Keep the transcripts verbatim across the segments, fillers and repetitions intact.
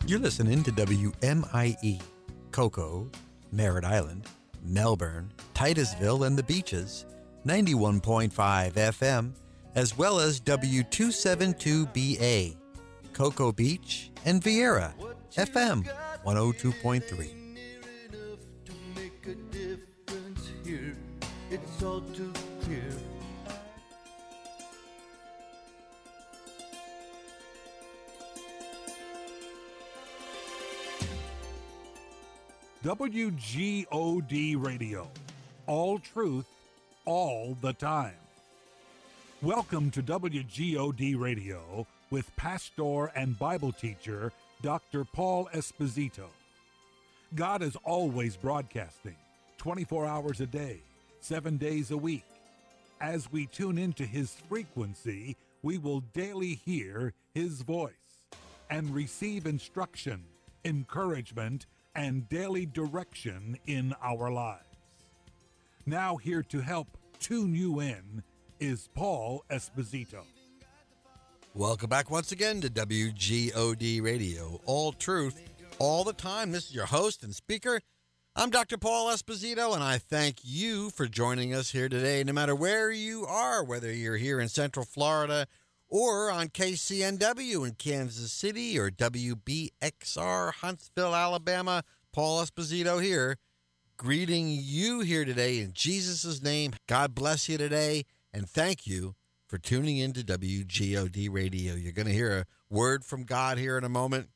You're listening to W M I E, Cocoa, Merritt Island, Melbourne, Titusville, and the Beaches, ninety-one point five F M, as well as W two seventy-two B A, Cocoa Beach, and Vieira, F M one oh two point three. It's all too clear. W G O D Radio. All truth, all the time. Welcome to W G O D Radio with pastor and Bible teacher Doctor Paul Esposito. God is always broadcasting, twenty-four hours a day, seven days a week. As we tune into his frequency, we will daily hear his voice and receive instruction, encouragement, and daily direction in our lives. Now here to help tune you in is Paul Esposito. Welcome back once again to W G O D Radio, all truth, all the time. This is your host and speaker. I'm Doctor Paul Esposito, and I thank you for joining us here today, no matter where you are, whether you're here in Central Florida or on K C N W in Kansas City or W B X R Huntsville, Alabama. Paul Esposito here, greeting you here today in Jesus' name. God bless you today, and thank you for tuning in to W G O D Radio. You're going to hear a word from God here in a moment,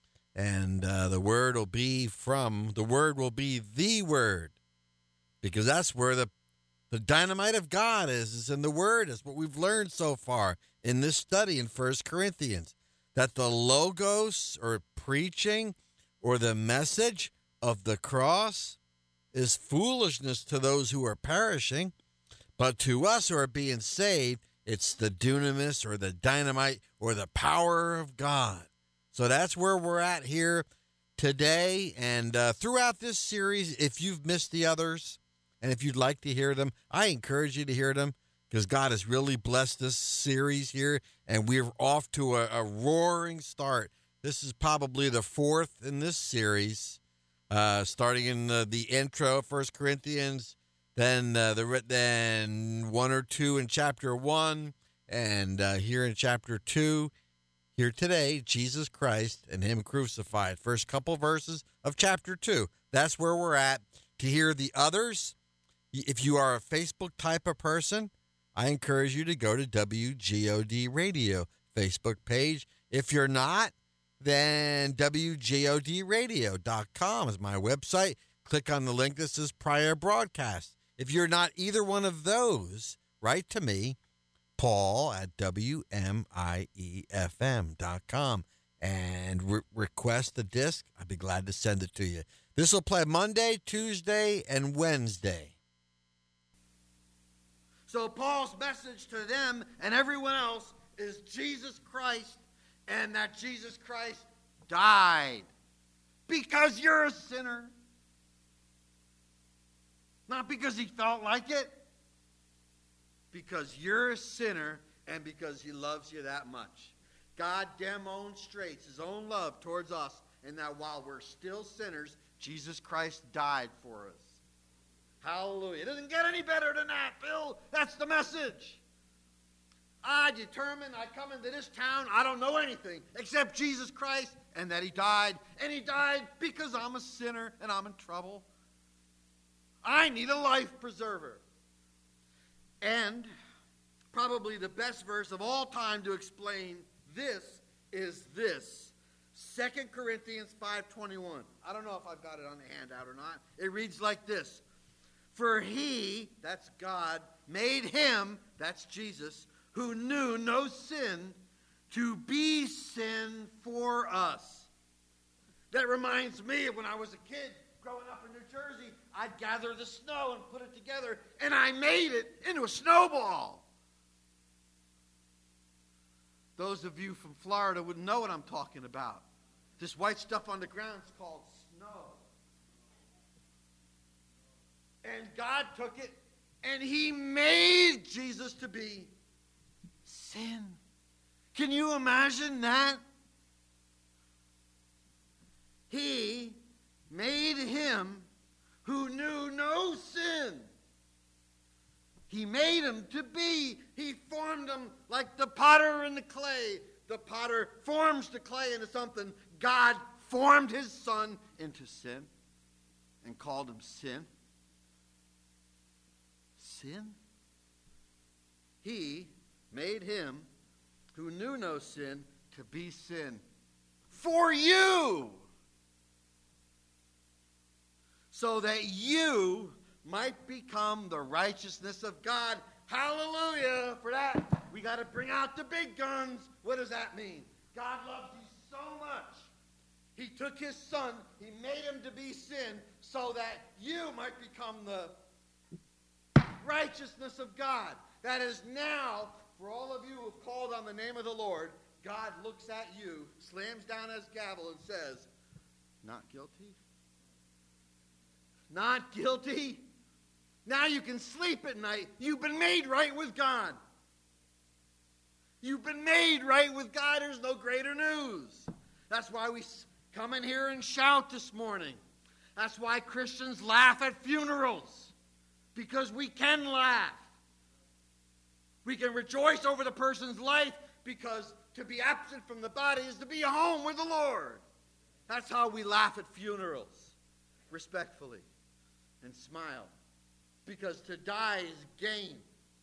and uh, the word will be from, the word will be the word, because that's where the The dynamite of God is, is in the Word, is what we've learned so far in this study in First Corinthians, that the logos or preaching or the message of the cross is foolishness to those who are perishing, but to us who are being saved, it's the dunamis or the dynamite or the power of God. So that's where we're at here today, and uh, throughout this series, if you've missed the others, and if you'd like to hear them, I encourage you to hear them because God has really blessed this series here, and we're off to a, a roaring start. This is probably the fourth in this series, uh, starting in the, the intro, First Corinthians, then uh, the then one or two in chapter one, and uh, here in chapter two, here today, Jesus Christ and Him crucified. First couple verses of chapter two. That's where we're at. To hear the others, if you are a Facebook type of person, I encourage you to go to W G O D Radio Facebook page. If you're not, then W G O D radio dot com is my website. Click on the link that says prior broadcast. If you're not either one of those, write to me, Paul at W M I E F M dot com, and re- request the disc. I'd be glad to send it to you. This will play Monday, Tuesday, and Wednesday. So Paul's message to them and everyone else is Jesus Christ, and that Jesus Christ died because you're a sinner. Not because he felt like it. Because you're a sinner and because he loves you that much. God demonstrates his own love towards us, and that while we're still sinners, Jesus Christ died for us. Hallelujah. It doesn't get any better than that, Bill. That's the message. I determined I come into this town, I don't know anything except Jesus Christ and that he died. And he died because I'm a sinner and I'm in trouble. I need a life preserver. And probably the best verse of all time to explain this is this. Second Corinthians five twenty-one. I don't know if I've got it on the handout or not. It reads like this. For he, that's God, made him, that's Jesus, who knew no sin, to be sin for us. That reminds me of when I was a kid growing up in New Jersey. I'd gather the snow and put it together, and I made it into a snowball. Those of you from Florida would know what I'm talking about. This white stuff on the ground is called snow. And God took it, and he made Jesus to be sin. Can you imagine that? He made him who knew no sin. He made him to be. He formed him like the potter in the clay. The potter forms the clay into something. God formed his son into sin and called him sin. Sin? He made him who knew no sin to be sin for you, so that you might become the righteousness of God. Hallelujah. For that, we got to bring out the big guns. What does that mean? God loves you so much. He took his son, he made him to be sin, so that you might become the righteousness of God. That is now, for all of you who have called on the name of the Lord, God looks at you, slams down his gavel, and says, not guilty? Not guilty? Now you can sleep at night. You've been made right with God. You've been made right with God. There's no greater news. That's why we come in here and shout this morning. That's why Christians laugh at funerals, because we can laugh. We can rejoice over the person's life, because to be absent from the body is to be home with the Lord. That's how we laugh at funerals, respectfully, and smile, because to die is gain.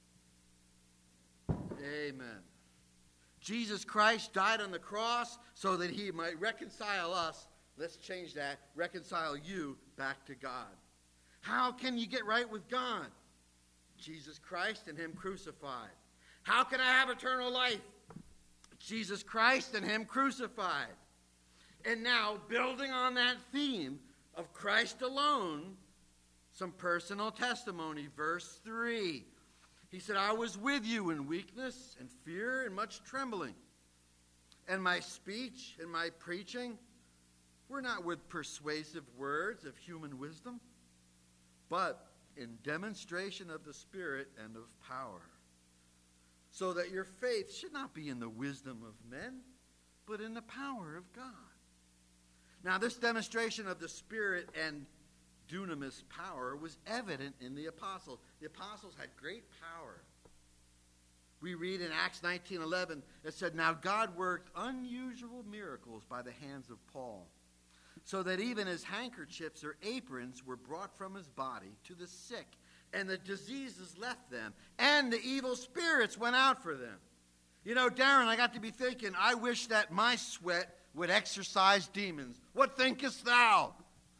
Amen. Jesus Christ died on the cross so that he might reconcile us. Let's change that. Reconcile you back to God. How can you get right with God? Jesus Christ and him crucified. How can I have eternal life? Jesus Christ and him crucified. And now, building on that theme of Christ alone, some personal testimony. Verse three. He said, I was with you in weakness and fear and much trembling. And my speech and my preaching were not with persuasive words of human wisdom, but in demonstration of the Spirit and of power, so that your faith should not be in the wisdom of men, but in the power of God. Now, this demonstration of the Spirit and dunamis power was evident in the apostles. The apostles had great power. We read in Acts nineteen eleven, it said, now God worked unusual miracles by the hands of Paul, so that even his handkerchiefs or aprons were brought from his body to the sick, and the diseases left them, and the evil spirits went out for them. You know, Darren, I got to be thinking, I wish that my sweat would exorcise demons. What thinkest thou?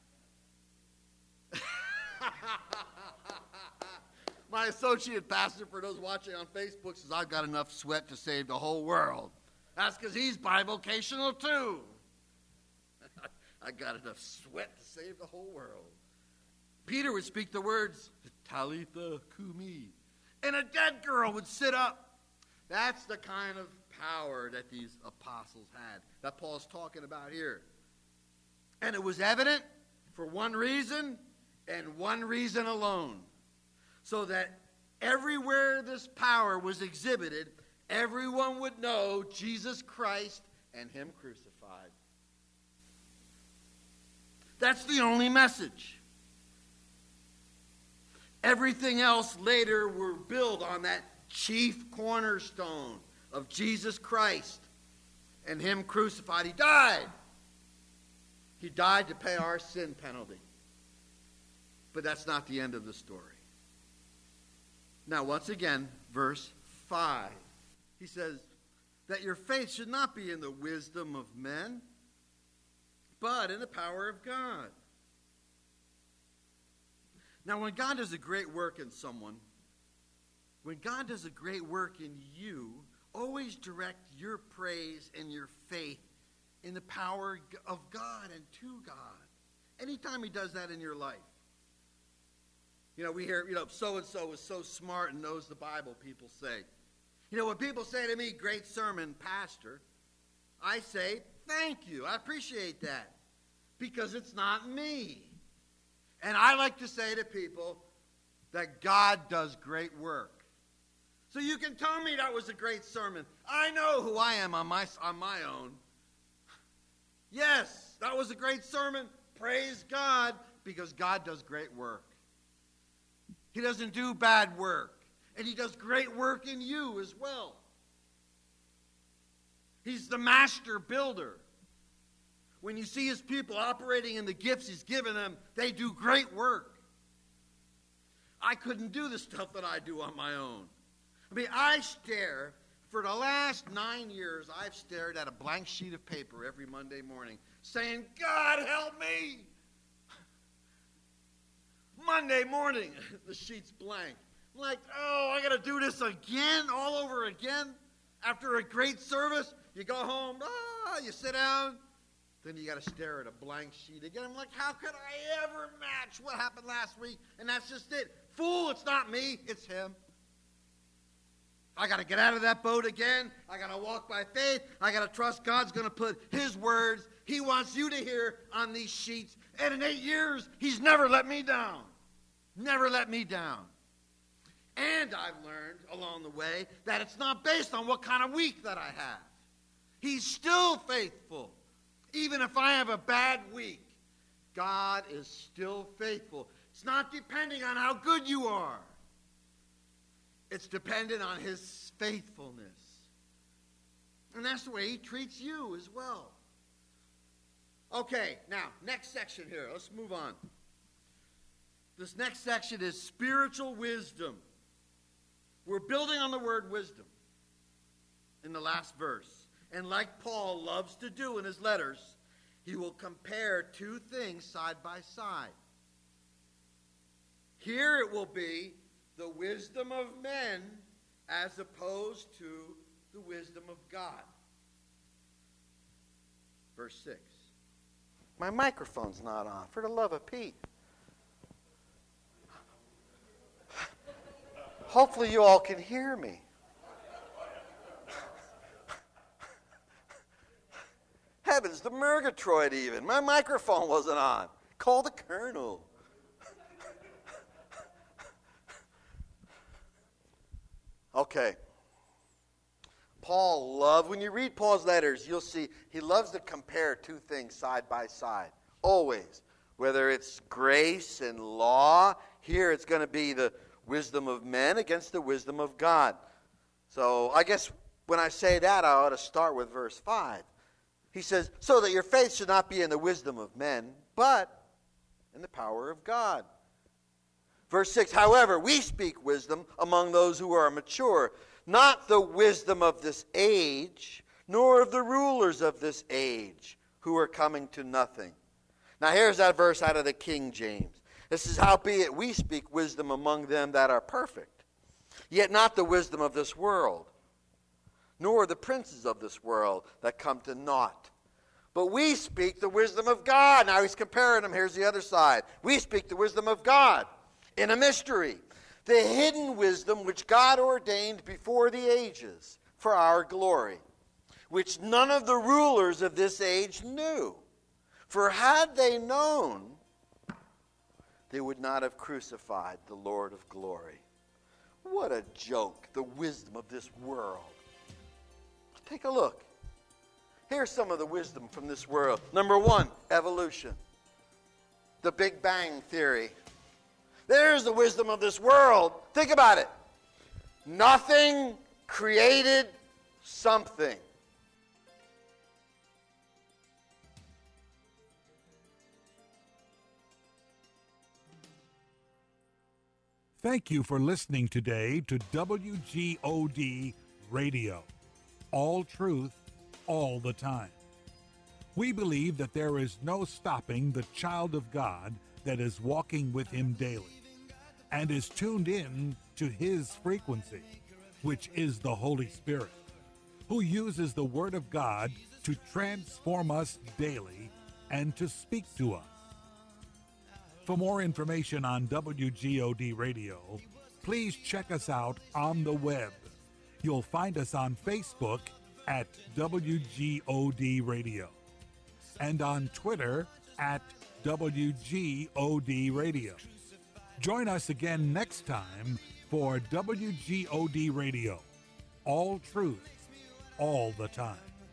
My associate pastor, for those watching on Facebook, says, I've got enough sweat to save the whole world. That's because he's bivocational too. I got enough sweat to save the whole world. Peter would speak the words, Talitha Kumi, and a dead girl would sit up. That's the kind of power that these apostles had, that Paul's talking about here. And it was evident for one reason, and one reason alone, so that everywhere this power was exhibited, everyone would know Jesus Christ and him crucified. That's the only message. Everything else later will build on that chief cornerstone of Jesus Christ and him crucified. He died. He died to pay our sin penalty. But that's not the end of the story. Now, once again, verse five. He says that your faith should not be in the wisdom of men, but in the power of God. Now, when God does a great work in someone, when God does a great work in you, always direct your praise and your faith in the power of God and to God. Anytime he does that in your life. You know, we hear, you know, so-and-so is so smart and knows the Bible, people say. You know, when people say to me, great sermon, pastor, I say, thank you. I appreciate that. Because it's not me. And I like to say to people that God does great work. So you can tell me that was a great sermon. I know who I am on my, on my own. Yes, that was a great sermon. Praise God, because God does great work. He doesn't do bad work. And he does great work in you as well. He's the master builder. When you see his people operating in the gifts he's given them, they do great work. I couldn't do the stuff that I do on my own. I mean, I stare, for the last nine years, I've stared at a blank sheet of paper every Monday morning, saying, God, help me. Monday morning, the sheet's blank. I'm like, oh, I got to do this again, all over again. After a great service, you go home, ah, you sit down, then you got to stare at a blank sheet again. I'm like, how could I ever match what happened last week? And that's just it. Fool, it's not me, it's him. I got to get out of that boat again. I got to walk by faith. I got to trust God's going to put his words he wants you to hear on these sheets. And in eight years, he's never let me down. Never let me down. And I've learned along the way that it's not based on what kind of week that I have. He's still faithful. Even if I have a bad week, God is still faithful. It's not depending on how good you are. It's dependent on his faithfulness. And that's the way he treats you as well. Okay, now, next section here. Let's move on. This next section is spiritual wisdom. We're building on the word wisdom in the last verse. And like Paul loves to do in his letters, he will compare two things side by side. Here it will be the wisdom of men as opposed to the wisdom of God. Verse six. My microphone's not on, for the love of Pete. Hopefully you all can hear me. Heavens, the Murgatroyd even. My microphone wasn't on. Call the colonel. Okay. Paul loved, when you read Paul's letters, you'll see he loves to compare two things side by side. Always. Whether it's grace and law, here it's going to be the wisdom of men against the wisdom of God. So I guess when I say that, I ought to start with verse five. He says, so that your faith should not be in the wisdom of men, but in the power of God. Verse six, however, we speak wisdom among those who are mature, not the wisdom of this age, nor of the rulers of this age, who are coming to nothing. Now here's that verse out of the King James. This is, howbeit we speak wisdom among them that are perfect, yet not the wisdom of this world, nor the princes of this world that come to naught. But we speak the wisdom of God. Now he's comparing them. Here's the other side. We speak the wisdom of God in a mystery, the hidden wisdom which God ordained before the ages for our glory, which none of the rulers of this age knew. For had they known, they would not have crucified the Lord of glory. What a joke, the wisdom of this world. Take a look. Here's some of the wisdom from this world. Number one, evolution. The Big Bang Theory. There's the wisdom of this world. Think about it. Nothing created something. Thank you for listening today to W G O D Radio. All truth, all the time. We believe that there is no stopping the child of God that is walking with him daily and is tuned in to his frequency, which is the Holy Spirit, who uses the Word of God to transform us daily and to speak to us. For more information on W G O D Radio, please check us out on the web. You'll find us on Facebook at W G O D Radio and on Twitter at W G O D Radio. Join us again next time for W G O D Radio. All truth, all the time.